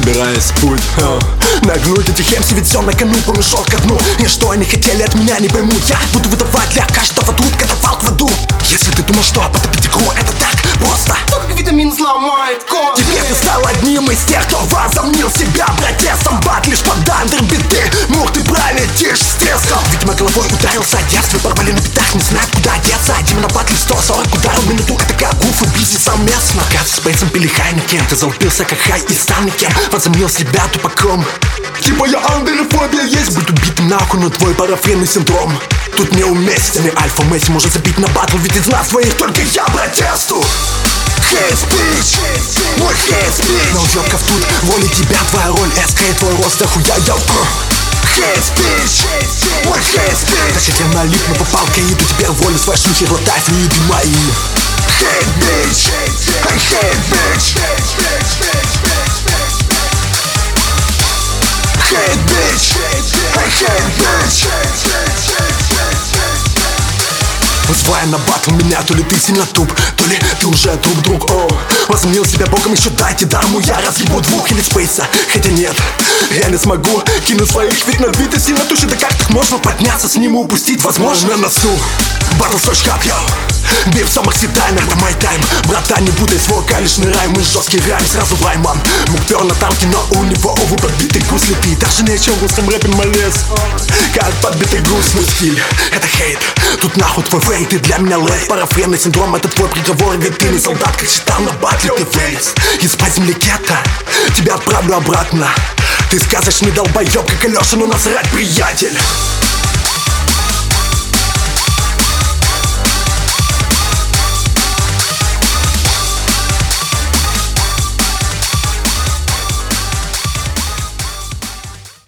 собираясь в путь. Нагнуть этих MC, ведь все на кону, помешал ко дну. И что они хотели от меня, не пойму. Я буду выдавать для каждого тут катафалк в аду. Если ты думал, что потопить игру это так просто, то как витамин сломает кожу. теперь ты стал одним из тех, кто возомнил себя протестом. Бат лишь под андербиты, мух ты пролетишь с треском. Видимо головой ударился о детстве, порвали на битах, не знают куда одеться. Дима на батле 140 ударов в минуту, это как гуф и бизи совместно. Кат с Бейтсом пили Хайнекен, ты залупился как хай и стал никем. Возомнил себя тупаком. Типа я андерофобия есть, быть убитым нахуй, но твой парафренный синдром тут неуместен. И Альфа Месси может забить на батл, ведь из нас своих только я протесту. Hate speech, мой hate speech. На уёбков тут воля тебя, твоя роль СК и твой рост дохуя я. Hate speech, мой hate speech. Значит я налип, но попал к Аиду, теперь волю своей шлюхи глотай флюиды мои. Hate bitch, I hate bitch. Hate bitch, I hate bitch. Вызывая на батл меня, то ли ты сильно туп, то ли ты уже труп, друг. Возомнил себя богом, еще дайте дарму, я разъебу двух или спейса. Хотя нет, я не смогу кинуть своих, ведь на бит и сильно тушит. Да как так можно подняться с ним и упустить? Возможно на носу Battle.Cup, йоу. Бей в самых свиданиях, это мой тайм. Братан, не будай свой калишный райм. Мы жесткий райм, сразу вайман. Муктер на танке, но у него ову подбитый гус летит. Даже нечем в русском рэпе молез. Как подбитый гус, мой стиль, это хейт. Тут нахуй твой фейт, ты для меня лейт. Парафренный синдром, это твой приговор. Ведь ты не солдат, как считал на батле, ты фейс. Из-под земли гетто тебя отправлю обратно. Ты сказочный долбоёб, как Алёша, но насрать, приятель.